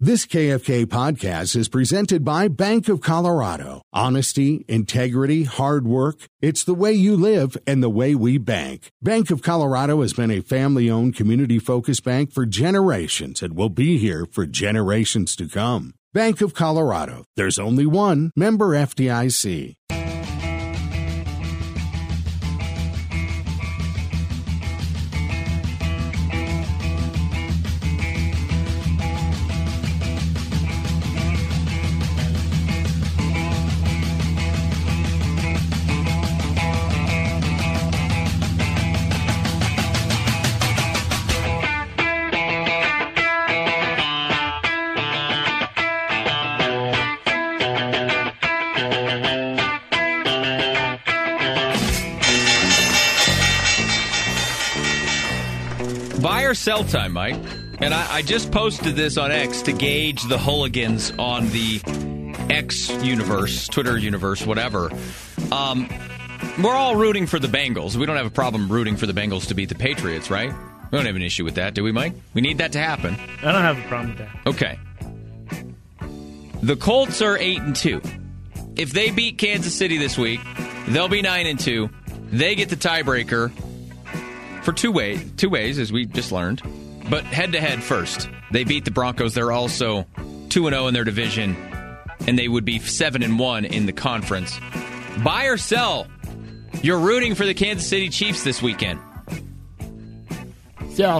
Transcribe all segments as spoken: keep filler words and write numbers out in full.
This K F K podcast is presented by Bank of Colorado. Honesty, integrity, hard work. It's the way you live and the way we bank. Bank of Colorado has been a family-owned, community-focused bank for generations and will be here for generations to come. Bank of Colorado. There's only one. Member F D I C. Sell time, Mike. And I, I just posted this on X to gauge the hooligans on the X universe, Twitter universe, whatever. Um, we're all rooting for the Bengals. We don't have a problem rooting for the Bengals to beat the Patriots, right? We don't have an issue with that, do we, Mike? We need that to happen. I don't have a problem with that. Okay. The Colts are eight and two. If they beat Kansas City this week, they'll be nine and two. They get the tiebreaker. For two ways, two ways, as we just learned. But head-to-head first. They beat the Broncos. They're also two and oh in their division, and they would be seven and one in the conference. Buy or sell? You're rooting for the Kansas City Chiefs this weekend. Sell.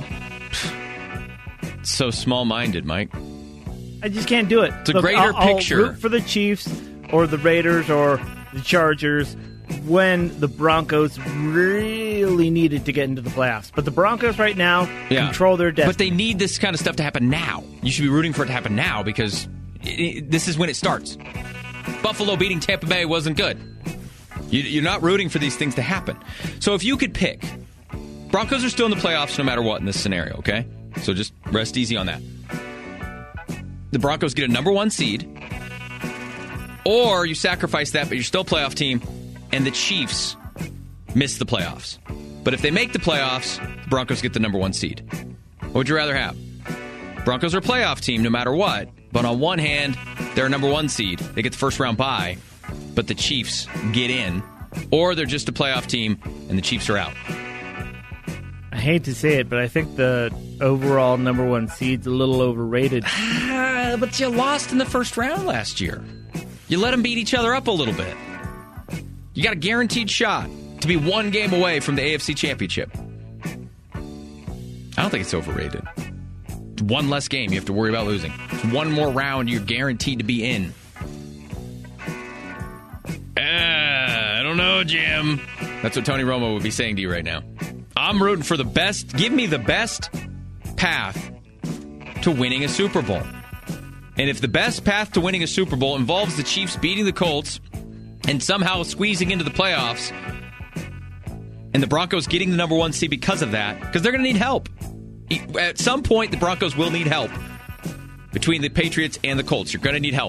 So small-minded, Mike. I just can't do it. It's a Look, greater I'll, picture. I'll root for the Chiefs or the Raiders or the Chargers when the Broncos really needed to get into the playoffs. But the Broncos right now yeah. control their destiny. But they need this kind of stuff to happen now. You should be rooting for it to happen now because it, it, this is when it starts. Buffalo beating Tampa Bay wasn't good. You, you're not rooting for these things to happen. So if you could pick, Broncos are still in the playoffs no matter what in this scenario, okay? So just rest easy on that. The Broncos get a number one seed, or you sacrifice that, but you're still a playoff team, and the Chiefs miss the playoffs. But if they make the playoffs, the Broncos get the number one seed. What would you rather have? Broncos are a playoff team no matter what, but on one hand, they're a number one seed. They get the first round bye, but the Chiefs get in. Or they're just a playoff team, and the Chiefs are out. I hate to say it, but I think the overall number one seed's a little overrated. But you lost in the first round last year. You let them beat each other up a little bit. You got a guaranteed shot to be one game away from the A F C Championship. I don't think it's overrated. It's one less game you have to worry about losing. It's one more round you're guaranteed to be in. Uh, I don't know, Jim. That's what Tony Romo would be saying to you right now. I'm rooting for the best. Give me the best path to winning a Super Bowl. And if the best path to winning a Super Bowl involves the Chiefs beating the Colts and somehow squeezing into the playoffs, and the Broncos getting the number one seed because of that, because they're going to need help. At some point, the Broncos will need help. Between the Patriots and the Colts, you're going to need help.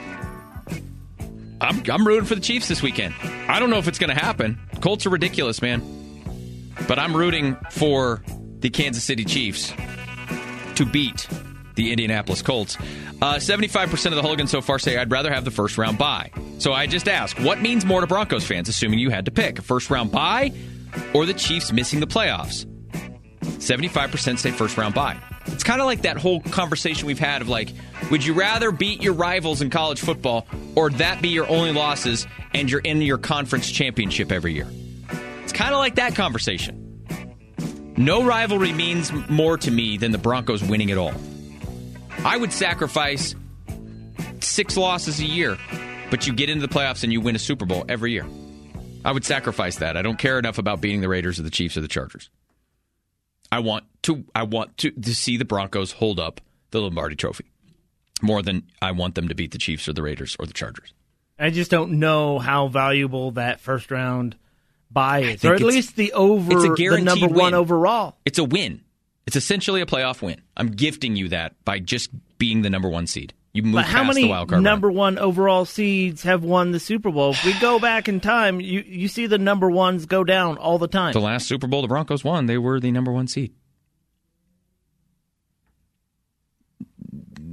I'm, I'm rooting for the Chiefs this weekend. I don't know if it's going to happen. The Colts are ridiculous, man. But I'm rooting for the Kansas City Chiefs to beat the Indianapolis Colts. Uh, seventy-five percent of the hooligans so far say I'd rather have the first round bye. So I just ask, what means more to Broncos fans, assuming you had to pick? A first round bye or the Chiefs missing the playoffs? seventy-five percent say first round bye. It's kind of like that whole conversation we've had of like, would you rather beat your rivals in college football or that be your only losses and you're in your conference championship every year? It's kind of like that conversation. No rivalry means more to me than the Broncos winning it all. I would sacrifice six losses a year, but you get into the playoffs and you win a Super Bowl every year. I would sacrifice that. I don't care enough about beating the Raiders or the Chiefs or the Chargers. I want to I want to, to see the Broncos hold up the Lombardi Trophy more than I want them to beat the Chiefs or the Raiders or the Chargers. I just don't know how valuable that first round bye is, or at least the over it's a the number one win. overall. It's a win. It's essentially a playoff win. I'm gifting you that by just being the number one seed. You move but how past many the wild card number round. one overall seeds have won the Super Bowl? If we go back in time, you, you see the number ones go down all the time. The last Super Bowl the Broncos won, they were the number one seed.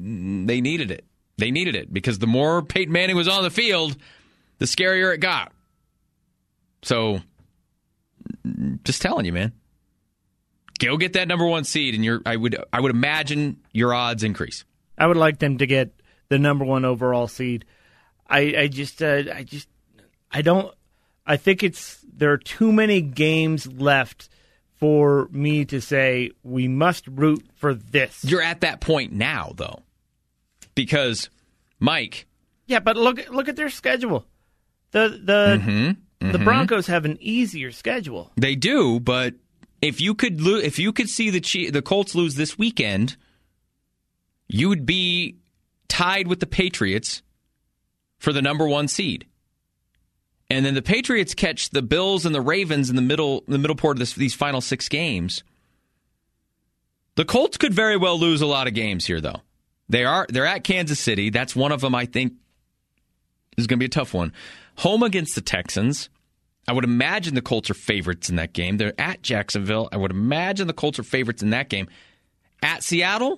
they needed it. They needed it because the more Peyton Manning was on the field, the scarier it got. So, just telling you, man. Go get that number one seed, and you're. I would. I would imagine your odds increase. I would like them to get the number one overall seed. I, I just. Uh, I just. I don't. I think it's there are too many games left for me to say we must root for this. You're at that point now, though, because Mike. Yeah, but look. Look at their schedule. The the mm-hmm, mm-hmm. the Broncos have an easier schedule. They do, but. If you could lo- if you could see the Chief- the Colts lose this weekend, you would be tied with the Patriots for the number one seed. And then the Patriots catch the Bills and the Ravens in the middle the middle part of this, these final six games. The Colts could very well lose a lot of games here, though. They are they're at Kansas City. That's one of them I think is going to be a tough one. Home against the Texans. I would imagine the Colts are favorites in that game. They're at Jacksonville. I would imagine the Colts are favorites in that game. At Seattle,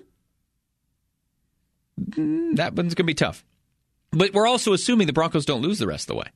that one's going to be tough. But we're also assuming the Broncos don't lose the rest of the way.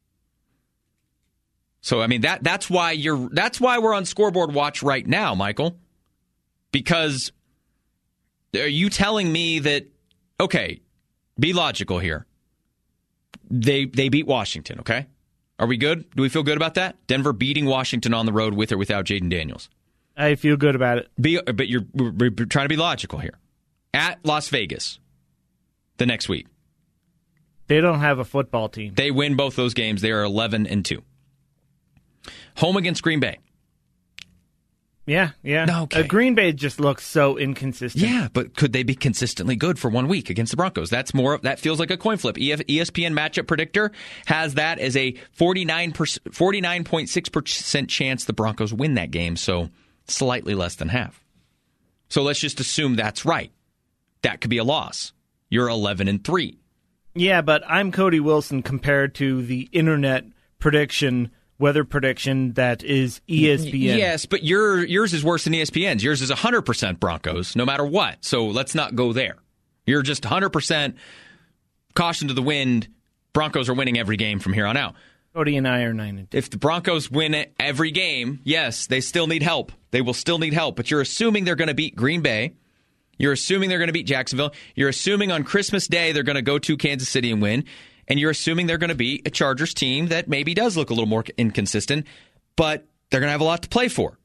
So I mean that that's why you're that's why we're on scoreboard watch right now, Michael. Because are you telling me that okay, be logical here. They they beat Washington, okay? Are we good? Do we feel good about that? Denver beating Washington on the road with or without Jaden Daniels. I feel good about it. Be, but you're we're trying to be logical here. At Las Vegas the next week. They don't have a football team. They win both those games. They are eleven and two. Home against Green Bay. Yeah, yeah. Okay. Uh, Green Bay just looks so inconsistent. Yeah, but could they be consistently good for one week against the Broncos? That's more. That feels like a coin flip. E S P N Matchup Predictor has that as a forty-nine point six percent chance the Broncos win that game, so slightly less than half. So let's just assume that's right. That could be a loss. You're eleven and three. Yeah, but I'm Cody Wilson compared to the internet prediction weather prediction that is E S P N. Yes, but your yours is worse than E S P N's. Yours is one hundred percent Broncos, no matter what. So let's not go there. You're just one hundred percent caution to the wind. Broncos are winning every game from here on out. Cody and I are nine and two. If the Broncos win every game, yes, they still need help. They will still need help. But you're assuming they're going to beat Green Bay. You're assuming they're going to beat Jacksonville. You're assuming on Christmas Day they're going to go to Kansas City and win. And you're assuming they're going to be a Chargers team that maybe does look a little more inconsistent, but they're going to have a lot to play for.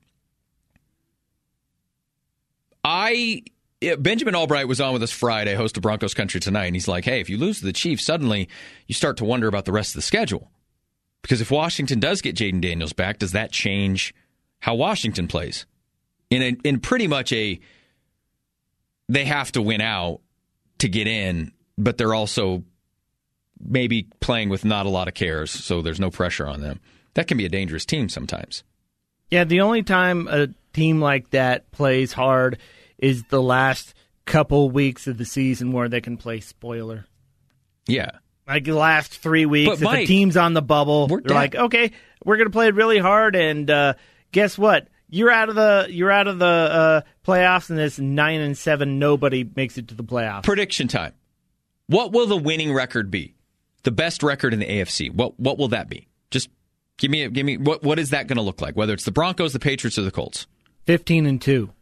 I Benjamin Albright was on with us Friday, host of Broncos Country Tonight, and he's like, hey, if you lose to the Chiefs, suddenly you start to wonder about the rest of the schedule. Because if Washington does get Jaden Daniels back, does that change how Washington plays? In a, in pretty much a, they have to win out to get in, but they're also maybe playing with not a lot of cares, so there's no pressure on them. That can be a dangerous team sometimes. Yeah, the only time a team like that plays hard is the last couple weeks of the season where they can play spoiler. Yeah. Like the last three weeks, but if Mike, the team's on the bubble, they're da- like, okay, we're going to play really hard, and uh, guess what? You're out of the you're out of the uh, playoffs, and it's nine and seven. Nobody makes it to the playoffs. Prediction time. What will the winning record be? The best record in the A F C. What what will that be? Just give me a, give me what what is that going to look like? Whether it's the Broncos, the Patriots, or the Colts. Fifteen and two.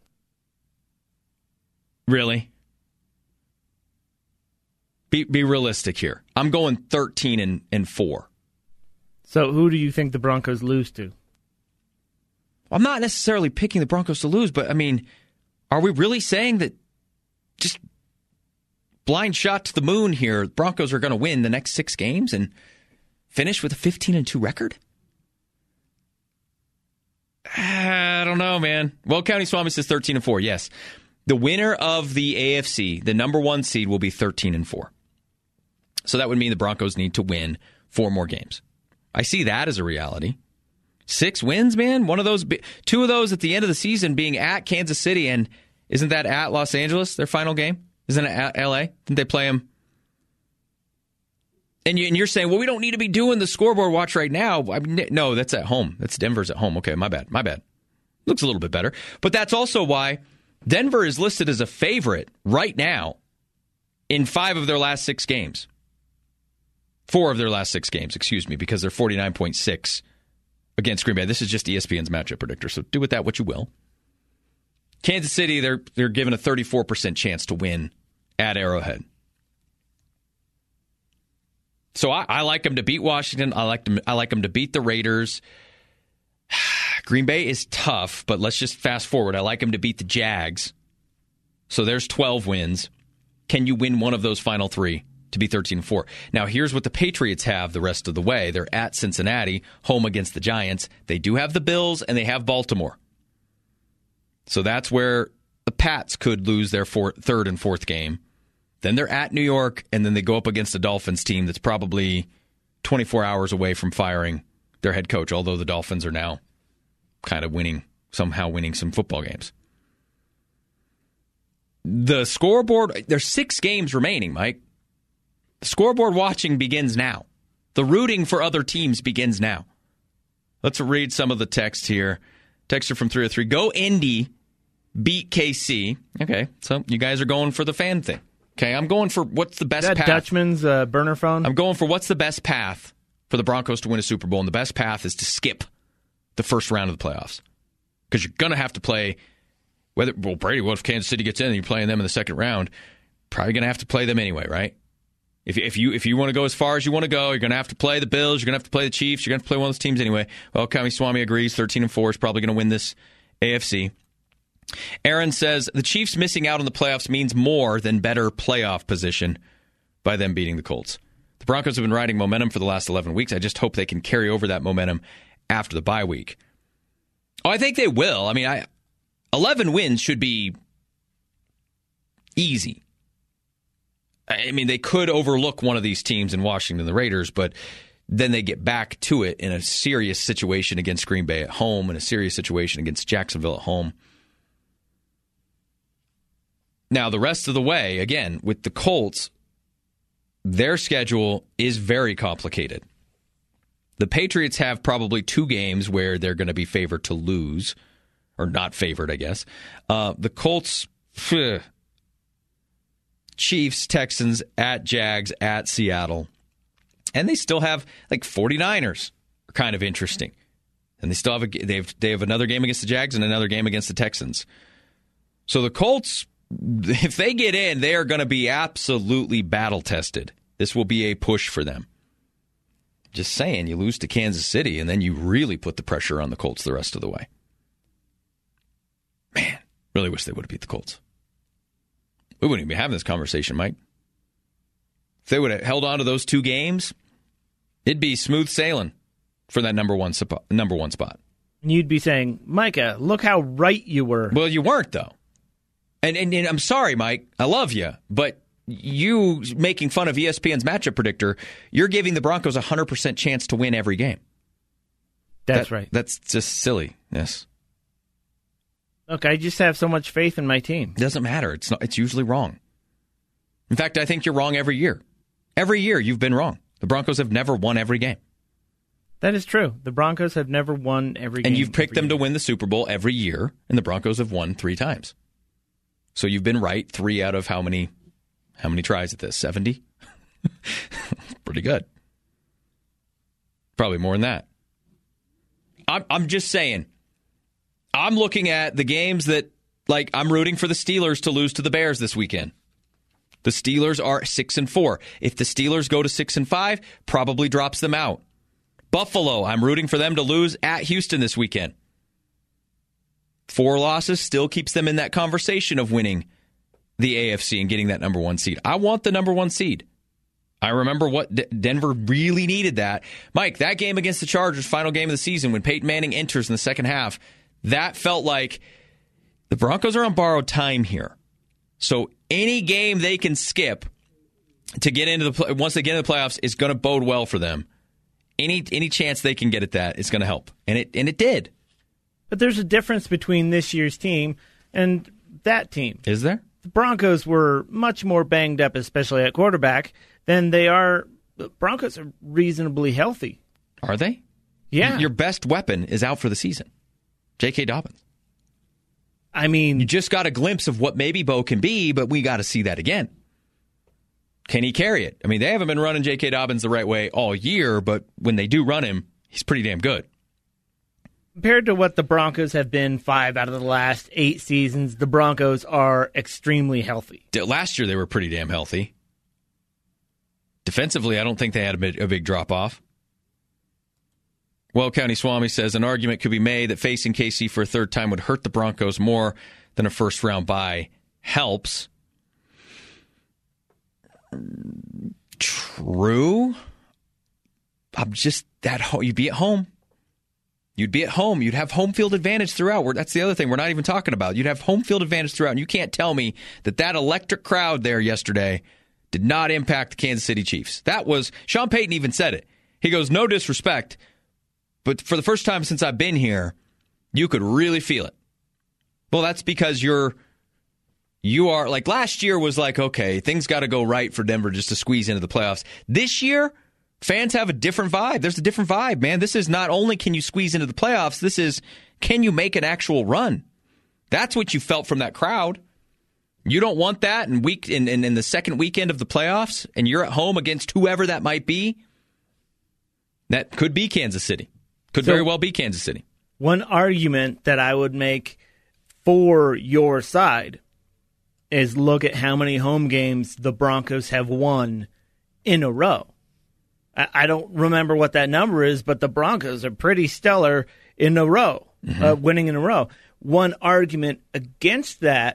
Really? Be be realistic here. I'm going thirteen and, and four. So who do you think the Broncos lose to? I'm not necessarily picking the Broncos to lose, but I mean, are we really saying that just blind shot to the moon here, Broncos are going to win the next six games and finish with a fifteen and two record? I don't know, man. Well, County Swami says thirteen and four. Yes. The winner of the A F C, the number one seed, will be thirteen and four. So that would mean the Broncos need to win four more games. I see that as a reality. Six wins, man. One of those, two of those at the end of the season being at Kansas City, and isn't that at Los Angeles, their final game? Isn't it at L A? Didn't they play them? And, you, and you're saying, well, we don't need to be doing the scoreboard watch right now. I mean, no, that's at home. That's Denver's at home. Okay, my bad. My bad. Looks a little bit better. But that's also why Denver is listed as a favorite right now in five of their last six games. Four of their last six games, excuse me, because they're forty-nine point six against Green Bay. This is just E S P N's matchup predictor, so do with that what you will. Kansas City, they're they're given a thirty-four percent chance to win at Arrowhead. So I, I like them to beat Washington. I like them. I like them to beat the Raiders. Green Bay is tough, but let's just fast forward. I like them to beat the Jags. So there's twelve wins. Can you win one of those final three to be thirteen and four? Now, here's what the Patriots have the rest of the way. They're at Cincinnati, home against the Giants. They do have the Bills, and they have Baltimore. So that's where the Pats could lose their four, third and fourth game. Then they're at New York, and then they go up against a Dolphins team that's probably twenty-four hours away from firing their head coach, although the Dolphins are now kind of winning, somehow winning some football games. The scoreboard, there's six games remaining, Mike. The scoreboard watching begins now. The rooting for other teams begins now. Let's read some of the text here. Texter from three oh three, go Indy, beat K C. Okay, so you guys are going for the fan thing. Okay, I'm going for what's the best that path. Dutchman's uh, burner phone? I'm going for what's the best path for the Broncos to win a Super Bowl, and the best path is to skip the first round of the playoffs. Because you're going to have to play, whether well, Brady, what if Kansas City gets in and you're playing them in the second round? Probably going to have to play them anyway, right? If, if you if you want to go as far as you want to go, you're going to have to play the Bills, you're going to have to play the Chiefs, you're going to have to play one of those teams anyway. Well, Kami Swami agrees, thirteen and four is probably going to win this A F C. Aaron says, the Chiefs missing out on the playoffs means more than better playoff position by them beating the Colts. The Broncos have been riding momentum for the last eleven weeks. I just hope they can carry over that momentum after the bye week. Oh, I think they will. I mean, I eleven wins should be easy. I mean, they could overlook one of these teams in Washington, the Raiders, but then they get back to it in a serious situation against Green Bay at home and a serious situation against Jacksonville at home. Now, the rest of the way, again, with the Colts, their schedule is very complicated. The Patriots have probably two games where they're going to be favored to lose, or not favored, I guess. Uh, the Colts, phew, Chiefs, Texans, at Jags, at Seattle. And they still have, like, 49ers are kind of interesting. And they still have, a, they have, they have another game against the Jags and another game against the Texans. So the Colts, if they get in, they are going to be absolutely battle-tested. This will be a push for them. Just saying, you lose to Kansas City, and then you really put the pressure on the Colts the rest of the way. Man, really wish they would have beat the Colts. We wouldn't even be having this conversation, Mike. If they would have held on to those two games, it'd be smooth sailing for that number one spot. Number one spot. And you'd be saying, Micah, look how right you were. Well, you weren't, though. And, and, and I'm sorry, Mike. I love you. But you making fun of E S P N's matchup predictor, you're giving the Broncos a one hundred percent chance to win every game. That's that, right. That's just silly. Yes. Look, I just have so much faith in my team. It doesn't matter. It's not. It's usually wrong. In fact, I think you're wrong every year. Every year you've been wrong. The Broncos have never won every game. That is true. The Broncos have never won every game. And you've picked them year. to win the Super Bowl every year, and the Broncos have won three times. So you've been right three out of how many how many tries at this? seventy? Pretty good. Probably more than that. I'm, I'm just saying, I'm looking at the games that, like, I'm rooting for the Steelers to lose to the Bears this weekend. The Steelers are six and four. If the Steelers go to six and five, probably drops them out. Buffalo, I'm rooting for them to lose at Houston this weekend. Four losses still keeps them in that conversation of winning the A F C and getting that number one seed. I want the number one seed. I remember what D- Denver really needed that. Mike, that game against the Chargers, final game of the season, when Peyton Manning enters in the second half, that felt like the Broncos are on borrowed time here. So any game they can skip to get into the once they get into the playoffs is going to bode well for them. Any any chance they can get at that is going to help, and it and it did. But there's a difference between this year's team and that team. Is there? The Broncos were much more banged up, especially at quarterback, than they are. The Broncos are reasonably healthy. Are they? Yeah. Your best weapon is out for the season, J K. Dobbins. I mean, you just got a glimpse of what maybe Bo can be, but we got to see that again. can he carry it? I mean, they haven't been running J K. Dobbins the right way all year, but when they do run him, he's pretty damn good. Compared to what the Broncos have been five out of the last eight seasons, the Broncos are extremely healthy. Last year, they were pretty damn healthy. Defensively, I don't think they had a big, a big drop-off. Well, County Swami says an argument could be made that facing K C for a third time would hurt the Broncos more than a first-round bye helps. True. I'm just that ho- you'd be at home. You'd be at home. You'd have home field advantage throughout. We're, that's the other thing we're not even talking about. You'd have home field advantage throughout, and you can't tell me that that electric crowd there yesterday did not impact the Kansas City Chiefs. That was, Sean Payton even said it. He goes, no disrespect, but for the first time since I've been here, you could really feel it. Well, that's because you're, you are, like last year was like, okay, things got to go right for Denver just to squeeze into the playoffs. This year, fans have a different vibe. There's a different vibe, man. This is not only can you squeeze into the playoffs, this is can you make an actual run? That's what you felt from that crowd. You don't want that in week in, in, in the second weekend of the playoffs, and you're at home against whoever that might be. That could be Kansas City. Could so, very well be Kansas City. One argument that I would make for your side is look at how many home games the Broncos have won in a row. I, I don't remember what that number is, but the Broncos are pretty stellar in a row, mm-hmm. uh, winning in a row. One argument against that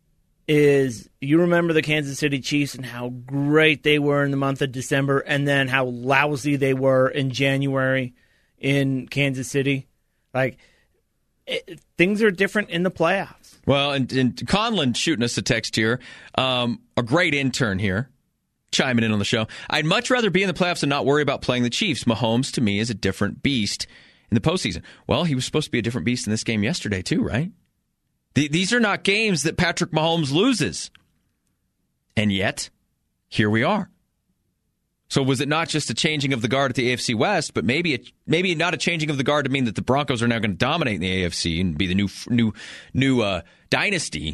is you remember the Kansas City Chiefs and how great they were in the month of December and then how lousy they were in January in Kansas City. Like, it, things are different in the playoffs. Well, and, and Conlon shooting us a text here. Um, a great intern here chiming in on the show. I'd much rather be in the playoffs and not worry about playing the Chiefs. Mahomes, to me, is a different beast in the postseason. Well, he was supposed to be a different beast in this game yesterday, too, right? These are not games that Patrick Mahomes loses. And yet, here we are. So was it not just a changing of the guard at the A F C West, but maybe a, maybe not a changing of the guard to mean that the Broncos are now going to dominate in the A F C and be the new new new uh, dynasty.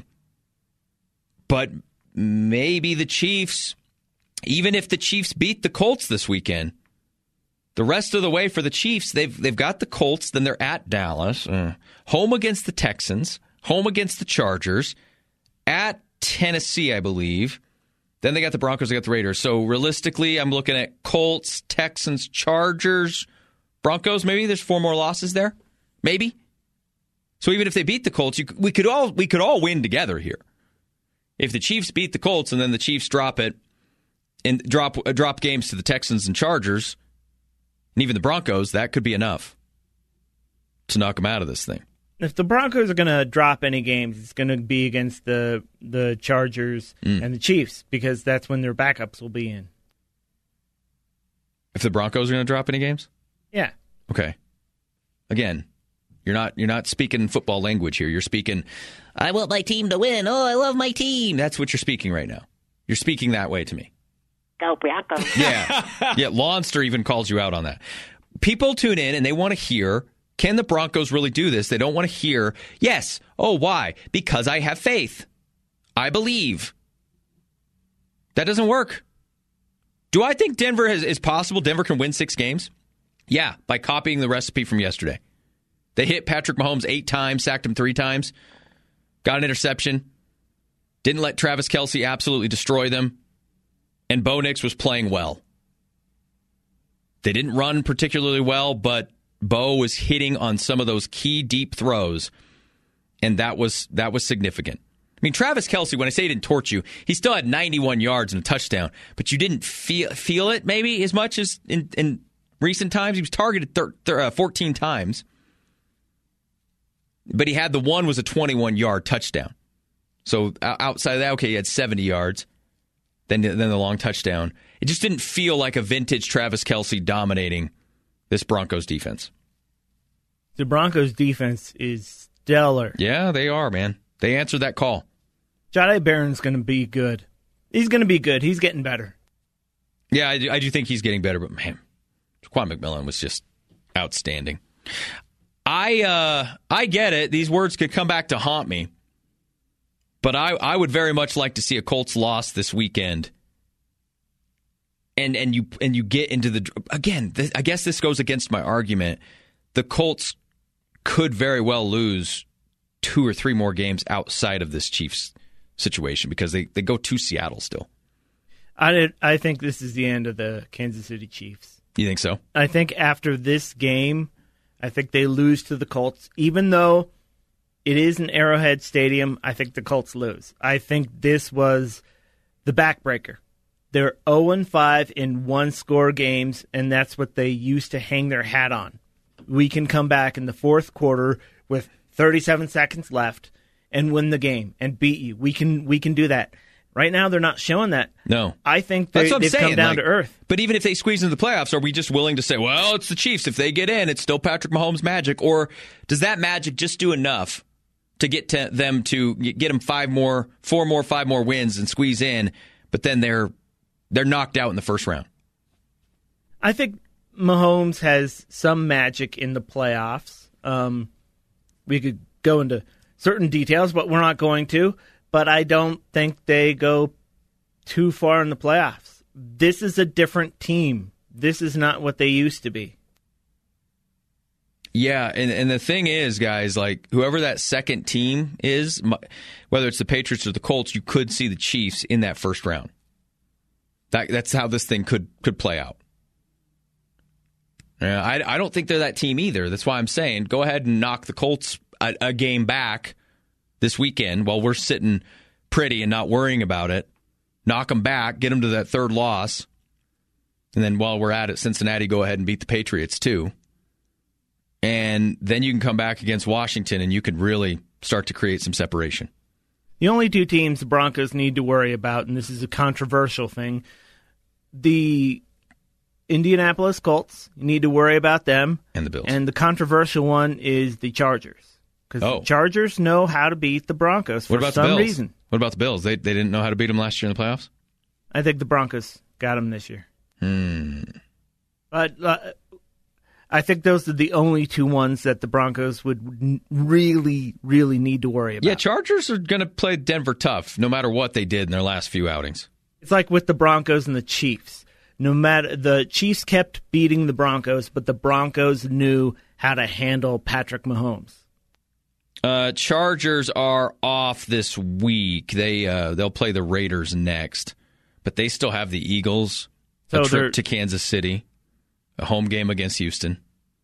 But maybe the Chiefs, even if the Chiefs beat the Colts this weekend, the rest of the way for the Chiefs, they've they've got the Colts, then they're at Dallas, uh, home against the Texans, home against the Chargers, at Tennessee, I believe. Then they got the Broncos, they got the Raiders. So realistically, I'm looking at Colts, Texans, Chargers, Broncos. Maybe there's four more losses there. Maybe. So even if they beat the Colts, you, we could all we could all win together here. If the Chiefs beat the Colts and then the Chiefs drop it and drop uh, drop games to the Texans and Chargers, and even the Broncos, that could be enough to knock them out of this thing. If the Broncos are going to drop any games, it's going to be against the the Chargers mm. and the Chiefs because that's when their backups will be in. If the Broncos are going to drop any games? Yeah. Okay. Again, you're not you're not speaking football language here. You're speaking, I want my team to win. Oh, I love my team. That's what you're speaking right now. You're speaking that way to me. Go Broncos. Yeah. Yeah, Lawnster even calls you out on that. People tune in and they want to hear, can the Broncos really do this? They don't want to hear, yes. Oh, why? Because I have faith. I believe. That doesn't work. Do I think Denver has, is possible? Denver can win six games? Yeah, by copying the recipe from yesterday. They hit Patrick Mahomes eight times, sacked him three times, got an interception, didn't let Travis Kelce absolutely destroy them, and Bo Nix was playing well. They didn't run particularly well, but Bo was hitting on some of those key deep throws, and that was that was significant. I mean, Travis Kelce, when I say he didn't torch you, he still had ninety-one yards and a touchdown, but you didn't feel feel it maybe as much as in, in recent times. He was targeted thir- thir- uh, fourteen times, but he had the one was a twenty-one-yard touchdown. So outside of that, okay, he had seventy yards, then, then the long touchdown. It just didn't feel like a vintage Travis Kelce dominating this Broncos defense. The Broncos defense is stellar. Yeah, they are, man. They answered that call. Jahdae Barron's going to be good. He's going to be good. He's getting better. Yeah, I do, I do think he's getting better, but man, Jaquan McMillan was just outstanding. I uh, I get it. These words could come back to haunt me, but I, I would very much like to see a Colts loss this weekend and and you and you get into the again. Th- I guess this goes against my argument. The Colts could very well lose two or three more games outside of this Chiefs situation because they, they go to Seattle still. I did, I think this is the end of the Kansas City Chiefs. You think so? I think after this game, I think they lose to the Colts. Even though it is an Arrowhead Stadium, I think the Colts lose. I think this was the backbreaker. They're oh and five in one-score games, and that's what they used to hang their hat on. We can come back in the fourth quarter with thirty-seven seconds left and win the game and beat you. We can we can do that. Right now, they're not showing that. No. I think they, they've saying. come down like, to earth. But even if they squeeze into the playoffs, are we just willing to say, well, it's the Chiefs. If they get in, it's still Patrick Mahomes' magic? Or does that magic just do enough to get to them to get them five more, four more, five more wins and squeeze in, but then they're they're knocked out in the first round? I think Mahomes has some magic in the playoffs. Um, we could go into certain details, but we're not going to. But I don't think they go too far in the playoffs. This is a different team. This is not what they used to be. Yeah, and, and the thing is, guys, like whoever that second team is, whether it's the Patriots or the Colts, you could see the Chiefs in that first round. That, that's how this thing could could play out. Yeah, I, I don't think they're that team either. That's why I'm saying go ahead and knock the Colts a, a game back this weekend while we're sitting pretty and not worrying about it. Knock them back, get them to that third loss. And then while we're at it, Cincinnati, go ahead and beat the Patriots too. And then you can come back against Washington and you could really start to create some separation. The only two teams the Broncos need to worry about, and this is a controversial thing, the Indianapolis Colts, you need to worry about them. And the Bills. And the controversial one is the Chargers. Because oh. the Chargers know how to beat the Broncos for what about some the Bills? reason. What about the Bills? They they didn't know how to beat them last year in the playoffs? I think the Broncos got them this year. Hmm. But uh, I think those are the only two ones that the Broncos would really, really need to worry about. Yeah, Chargers are going to play Denver tough no matter what they did in their last few outings. It's like with the Broncos and the Chiefs. No matter the Chiefs kept beating the Broncos, but the Broncos knew how to handle Patrick Mahomes. Uh, Chargers are off this week. They uh, they'll play the Raiders next, but they still have the Eagles. So a trip to Kansas City, a home game against Houston.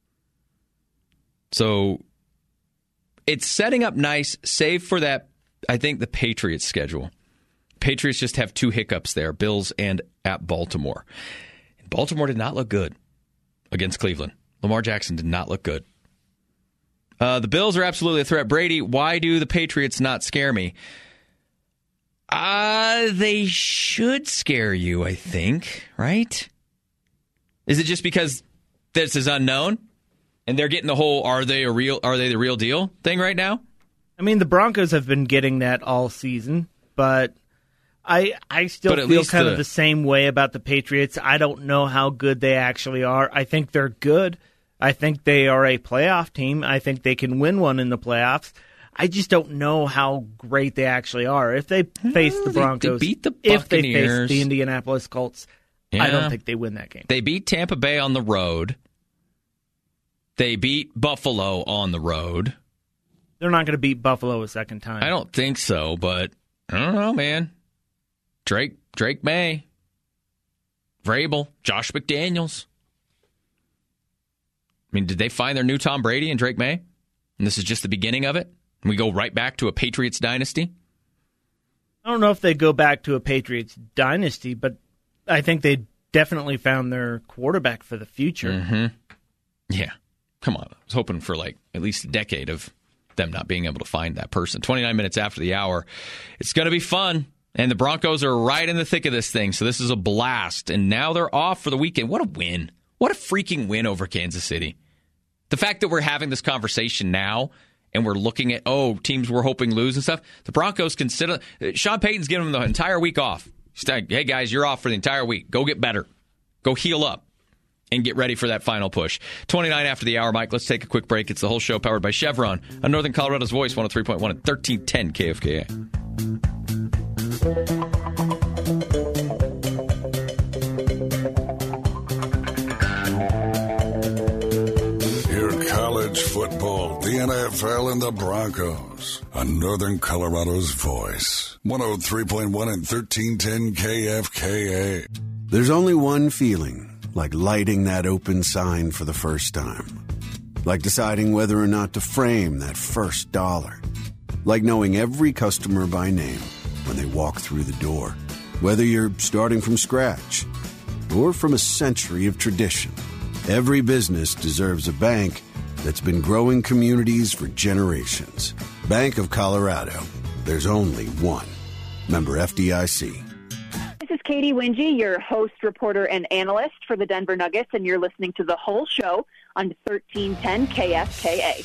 So it's setting up nice, save for that. I think the Patriots schedule. Patriots just have two hiccups there: Bills and at Baltimore. Baltimore did not look good against Cleveland. Lamar Jackson did not look good. Uh, the Bills are absolutely a threat. Brady, why do the Patriots not scare me? Uh, they should scare you, I think, right? Is it just because this is unknown and they're getting the whole are they a real are they the real deal thing right now? I mean, the Broncos have been getting that all season, but I I still feel kind the, of the same way about the Patriots. I don't know how good they actually are. I think they're good. I think they are a playoff team. I think they can win one in the playoffs. I just don't know how great they actually are. If they face the Broncos, they beat the if they face the Indianapolis Colts, yeah. I don't think they win that game. They beat Tampa Bay on the road. They beat Buffalo on the road. They're not going to beat Buffalo a second time. I don't think so, but I don't know, man. Drake, Drake May, Vrabel, Josh McDaniels. I mean, did they find their new Tom Brady and Drake May? And this is just the beginning of it? And we go right back to a Patriots dynasty? I don't know if they go back to a Patriots dynasty, but I think they definitely found their quarterback for the future. Mm-hmm. Yeah. Come on. I was hoping for like at least a decade of them not being able to find that person. twenty-nine minutes after the hour. It's going to be fun. And the Broncos are right in the thick of this thing, so this is a blast. And now they're off for the weekend. What a win. What a freaking win over Kansas City. The fact that we're having this conversation now and we're looking at, oh, teams we're hoping lose and stuff, the Broncos consider, Sean Payton's giving them the entire week off. He's like, hey, guys, you're off for the entire week. Go get better. Go heal up and get ready for that final push. twenty-nine after the hour, Mike. Let's take a quick break. It's the whole show powered by Chevron on Northern Colorado's Voice, one oh three point one and thirteen ten K F K A. N F L and the Broncos on Northern Colorado's voice. one oh three point one and thirteen ten K F K A. There's only one feeling like lighting that open sign for the first time. Like deciding whether or not to frame that first dollar. Like knowing every customer by name when they walk through the door. Whether you're starting from scratch or from a century of tradition. Every business deserves a bank that's been growing communities for generations. Bank of Colorado. There's only one. Member F D I C. This is Katie Wingy, your host, reporter, and analyst for the Denver Nuggets, and you're listening to The Whole Show on thirteen ten K F K A.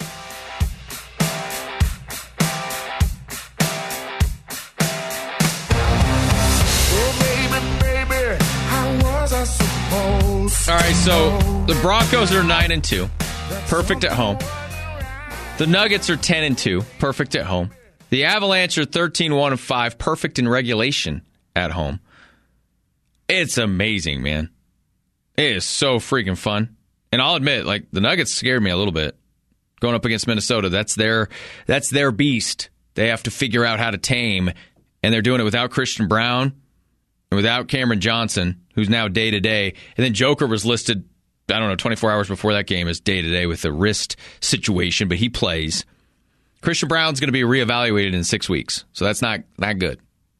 All right, so the Broncos are nine and two, perfect at home. The Nuggets are ten and two, perfect at home. The Avalanche are thirteen one and five, perfect in regulation at home. It's amazing, man. It is so freaking fun. And I'll admit, like, the Nuggets scared me a little bit going up against Minnesota. That's their that's their beast. They have to figure out how to tame, and they're doing it without Christian Brown and without Cameron Johnson, who's now day-to-day. And then Joker was listed, I don't know, twenty-four hours before that game as day-to-day with a wrist situation, but he plays. Christian Brown's going to be reevaluated in six weeks, so that's not, not good.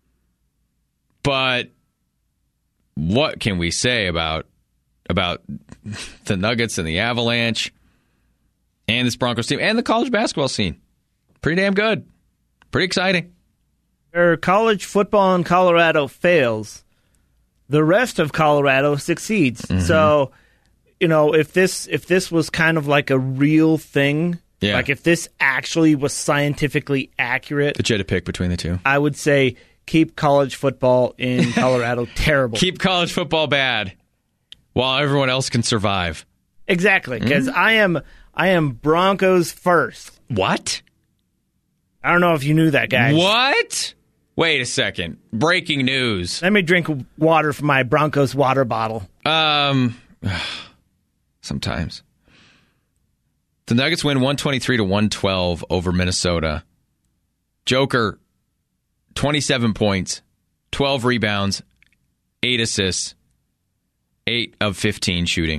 But what can we say about about the Nuggets and the Avalanche and this Broncos team and the college basketball scene? Pretty damn good. Pretty exciting. Where college football in Colorado fails, the rest of Colorado succeeds. Mm-hmm. So, you know, if this if this was kind of like a real thing, yeah. like if this actually was scientifically accurate, that you had to pick between the two, I would say keep college football in Colorado terrible. Keep college football bad while everyone else can survive. Exactly, because mm-hmm. I am I am Broncos first. What? I don't know if you knew that, guys. What? Wait a second. Breaking news. Let me drink water from my Broncos water bottle. Um, sometimes. The Nuggets win one twenty-three to one twelve over Minnesota. Joker, twenty-seven points, twelve rebounds, eight assists, eight of fifteen shooting.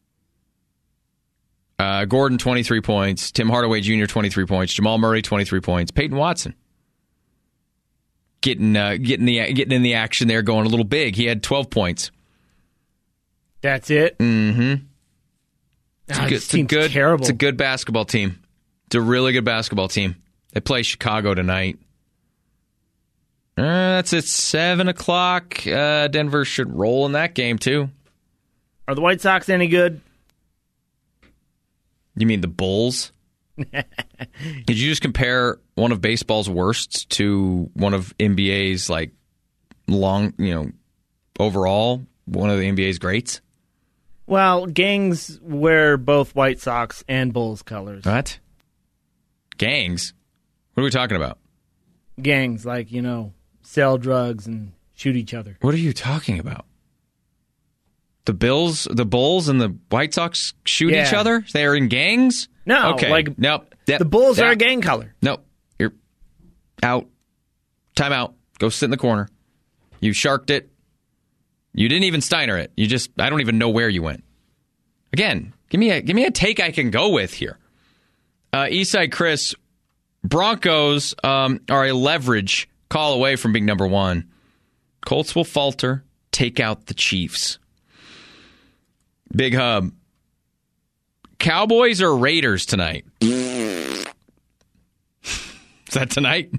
Uh, Gordon, twenty-three points. Tim Hardaway Junior, twenty-three points. Jamal Murray, twenty-three points. Peyton Watson. Getting uh, getting the getting in the action there, going a little big. He had twelve points. That's it. Mm-hmm. It's, oh, a good, it's a good, terrible. It's a good basketball team. It's a really good basketball team. They play Chicago tonight. Uh, that's at seven o'clock. Uh, Denver should roll in that game too. Are the White Sox any good? You mean the Bulls? Did you just compare one of baseball's worsts to one of N B A's, like, long, you know, overall, one of the N B A's greats? Well, gangs wear both White Sox and Bulls colors. What? Gangs? What are we talking about? Gangs, like, you know, sell drugs and shoot each other. What are you talking about? The Bills, the Bulls, and the White Sox shoot yeah. each other? They are in gangs? No, okay. like nope. Yep. the Bulls yep. are a gang color. Nope. You're out. Time out. Go sit in the corner. You sharked it. You didn't even Steiner it. You just, I don't even know where you went. Again, give me a give me a take I can go with here. Uh, Eastside Chris, Broncos um, are a leverage call away from being number one. Colts will falter. Take out the Chiefs. Big Hub. Cowboys or Raiders tonight? Is that tonight?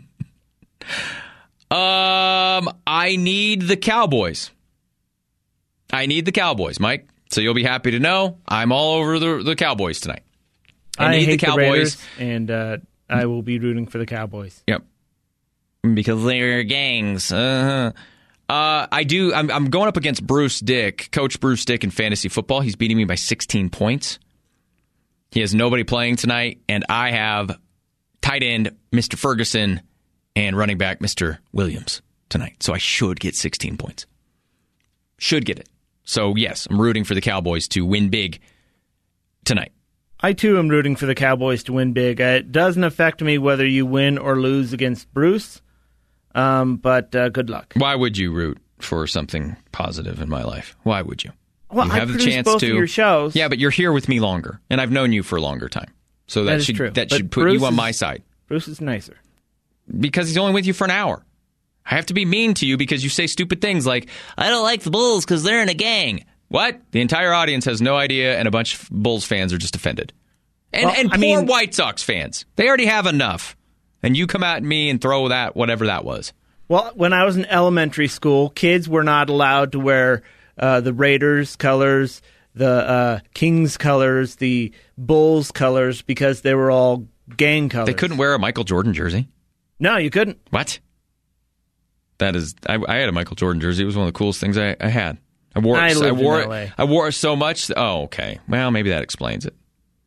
um, I need the Cowboys. I need the Cowboys, Mike. So you'll be happy to know I'm all over the, the Cowboys tonight. I, I need hate the Cowboys, the Raiders, and uh, I will be rooting for the Cowboys. Yep, because they're gangs. Uh-huh. Uh, I do. I'm, I'm going up against Bruce Dick, Coach Bruce Dick in fantasy football. He's beating me by sixteen points. He has nobody playing tonight, and I have tight end Mister Ferguson and running back Mister Williams tonight. So I should get sixteen points. Should get it. So, yes, I'm rooting for the Cowboys to win big tonight. I, too, am rooting for the Cowboys to win big. Uh, it doesn't affect me whether you win or lose against Bruce, um, but uh, good luck. Why would you root for something positive in my life? Why would you? Well, you I have the produce chance both to of your shows. Yeah, but you're here with me longer, and I've known you for a longer time. So that, That is should true. that But should put Bruce you on is- my side. Bruce is nicer. Because he's only with you for an hour. I have to be mean to you because you say stupid things like, I don't like the Bulls because they're in a gang. What? The entire audience has no idea, and a bunch of Bulls fans are just offended. And, Well, and I poor mean- White Sox fans. They already have enough. And you come at me and throw that, whatever that was. Well, when I was in elementary school, kids were not allowed to wear uh, the Raiders colors, the uh, Kings colors, the Bulls colors, because they were all gang colors. They couldn't wear a Michael Jordan jersey. No, you couldn't. What? That is, I, I had a Michael Jordan jersey. It was one of the coolest things I, I had. I wore I it. lived I wore in it. L A. I wore it so much. Oh, okay. Well, maybe that explains it.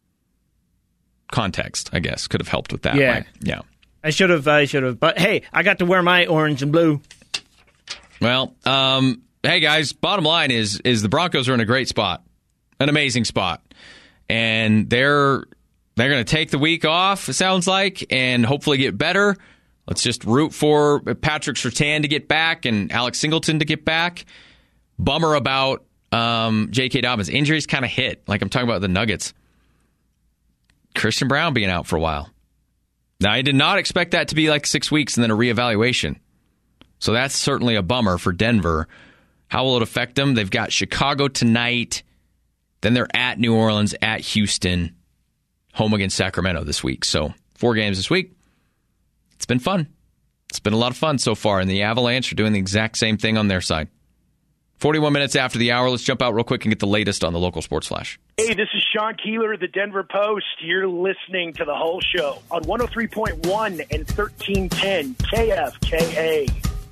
Context, I guess, could have helped with that. Yeah. Right? Yeah. I should have. I should have. But hey, I got to wear my orange and blue. Well, um, hey guys. Bottom line is, is the Broncos are in a great spot, an amazing spot, and they're they're going to take the week off. It sounds like, and hopefully get better. Let's just root for Patrick Surtain to get back and Alex Singleton to get back. Bummer about um, J K. Dobbins. Injuries kind of hit. Like I'm talking about the Nuggets. Christian Brown being out for a while. Now, I did not expect that to be like six weeks and then a reevaluation. So that's certainly a bummer for Denver. How will it affect them? They've got Chicago tonight. Then they're at New Orleans, at Houston, home against Sacramento this week. So four games this week. It's been fun. It's been a lot of fun so far. And the Avalanche are doing the exact same thing on their side. forty-one minutes after the hour. Let's jump out real quick and get the latest on the local sports flash. Hey, this is Sean Keeler of the Denver Post. You're listening to The Whole Show on one oh three point one and thirteen ten K F K A.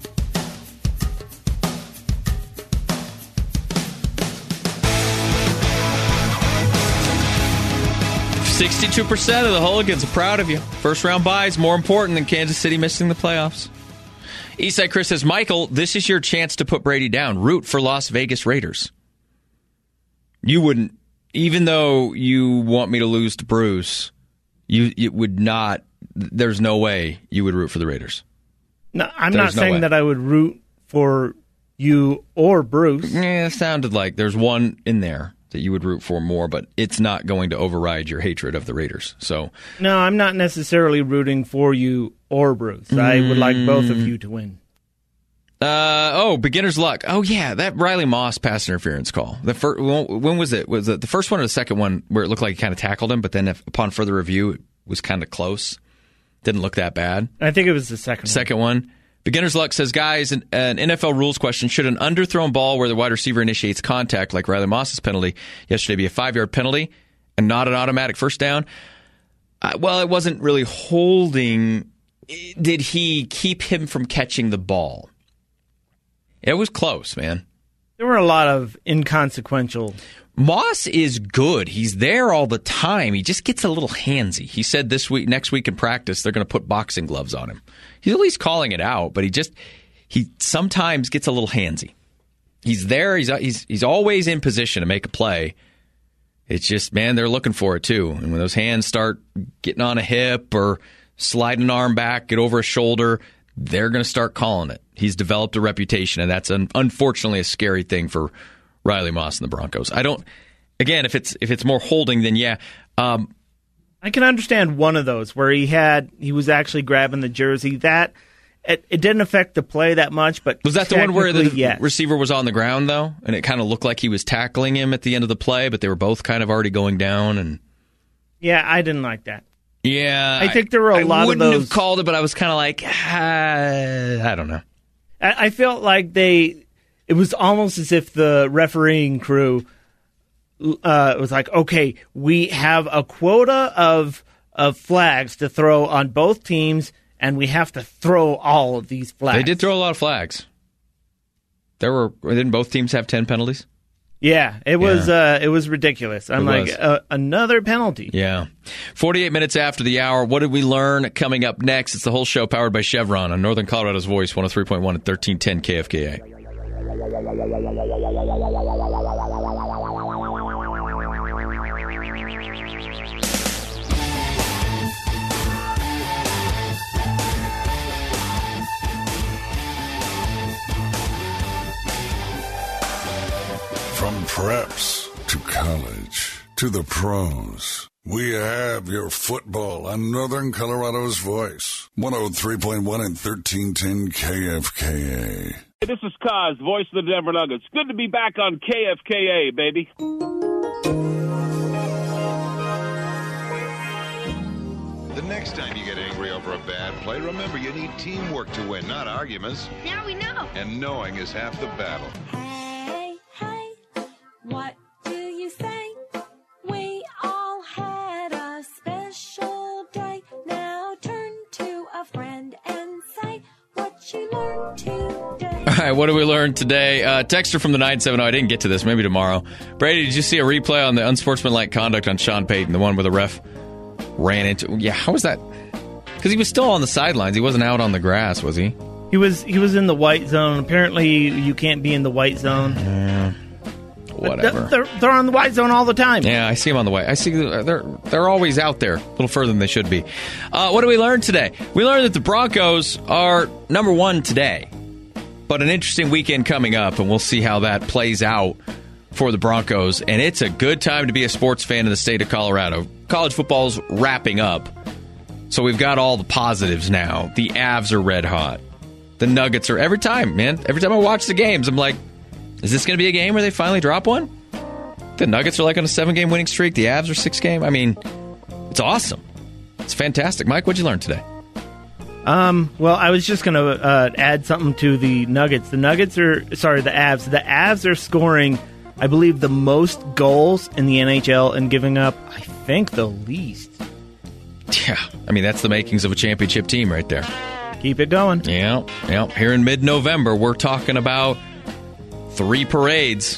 sixty-two percent of the Hooligans are proud of you. First round bye is more important than Kansas City missing the playoffs. Eastside Chris says, Michael, this is your chance to put Brady down. Root for Las Vegas Raiders. You wouldn't, even though you want me to lose to Bruce, you, you would not, there's no way you would root for the Raiders. No, I'm There's not no saying way. that I would root for you or Bruce. Yeah, it sounded like there's one in there that you would root for more, but it's not going to override your hatred of the Raiders. So, No, I'm not necessarily rooting for you or Bruce. I would like both of you to win. uh, oh, beginner's luck. Oh yeah, that Riley Moss pass interference call. The first, when was it? Was it the first one or the second one where it looked like he kind of tackled him, but then if, upon further review, it was kind of close. Didn't look that bad. I think it was the second one. Second one. Beginner's luck says, guys, an, an N F L rules question. Should an underthrown ball where the wide receiver initiates contact, like Riley Moss's penalty yesterday, be a five-yard penalty and not an automatic first down? Uh, well, it wasn't really holding. Did he keep him from catching the ball? It was close, man. There were a lot of inconsequential. Moss is good. He's there all the time. He just gets a little handsy. He said this week, next week in practice, they're going to put boxing gloves on him. He's at least calling it out, but he just he sometimes gets a little handsy. He's there. He's he's he's always in position to make a play. It's just, man, they're looking for it too. And when those hands start getting on a hip or sliding an arm back, get over a shoulder, they're going to start calling it. He's developed a reputation, and that's an, unfortunately a scary thing for Riley Moss and the Broncos. I don't. Again, if it's if it's more holding, then yeah. Um, I can understand one of those where he had he was actually grabbing the jersey. That it, it didn't affect the play that much, but was that the one where the technically, yes. receiver was on the ground though, and it kind of looked like he was tackling him at the end of the play, but they were both kind of already going down? And yeah, I didn't like that. Yeah, I think there were a I lot of wouldn't those. have called it, but I was kind of like, ah, I don't know. I, I felt like they. It was almost as if the refereeing crew uh, was like, okay, we have a quota of of flags to throw on both teams, and we have to throw all of these flags. They did throw a lot of flags. There were didn't both teams have ten penalties? Yeah, it was Yeah. uh, it was ridiculous. I'm It like was. uh, another penalty. Yeah. forty-eight minutes after the hour. What did we learn? Coming up next, it's the whole show powered by Chevron on Northern Colorado's Voice, one oh three point one and thirteen ten K F K A. From preps to college to the pros, we have your football on Northern Colorado's voice. one oh three point one and thirteen ten K F K A. Hey, this is Kaz, voice of the Denver Nuggets. Good to be back on K F K A, baby. The next time you get angry over a bad play, remember you need teamwork to win, not arguments. Now we know. And knowing is half the battle. Hey, hey, what do you say? We all had a special day. Now turn to a friend and say what you learned today. All right, what did we learn today? Uh, texter from the nine seven zero. I didn't get to this. Maybe tomorrow. Brady, did you see a replay on the unsportsmanlike conduct on Sean Payton, the one where the ref ran into? Yeah, how was that? Because he was still on the sidelines. He wasn't out on the grass, was he? He was. He was in the white zone. Apparently, you can't be in the white zone. Yeah. Whatever. They're, they're on the white zone all the time. Yeah, I see them on the way. I see they're they're always out there, a little further than they should be. Uh, what did we learn today? We learned that the Broncos are number one today, but an interesting weekend coming up, and we'll see how that plays out for the Broncos. And it's a good time to be a sports fan in the state of Colorado. College football's wrapping up, so we've got all the positives now. The Avs are red hot. The Nuggets are every time, man. Every time I watch the games, I'm like, is this going to be a game where they finally drop one? The Nuggets are like on a seven-game winning streak. The Avs are six-game. I mean, it's awesome. It's fantastic. Mike, what'd you learn today? Um. Well, I was just going to uh, add something to the Nuggets. The Nuggets are, sorry, the Avs. The Avs are scoring, I believe, the most goals in the N H L and giving up, I think, the least. Yeah. I mean, that's the makings of a championship team right there. Keep it going. Yeah. Yeah. Here in mid-November, we're talking about three parades.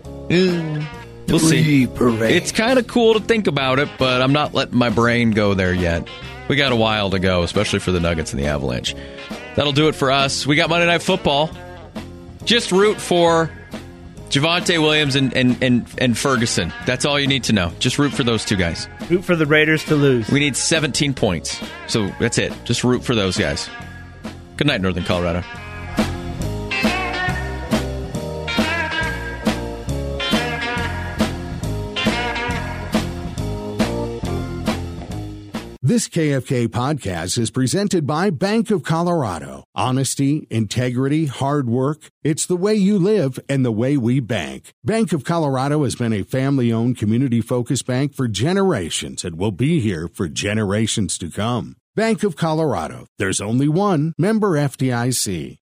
Mm, we'll three see. Parades. It's kind of cool to think about it, but I'm not letting my brain go there yet. We got a while to go, especially for the Nuggets and the Avalanche. That'll do it for us. We got Monday Night Football. Just root for Javonte Williams and, and, and, and Ferguson. That's all you need to know. Just root for those two guys. Root for the Raiders to lose. We need seventeen points. So that's it. Just root for those guys. Good night, Northern Colorado. This K F K podcast is presented by Bank of Colorado. Honesty, integrity, hard work. It's the way you live and the way we bank. Bank of Colorado has been a family-owned, community-focused bank for generations and will be here for generations to come. Bank of Colorado. There's only one. Member F D I C.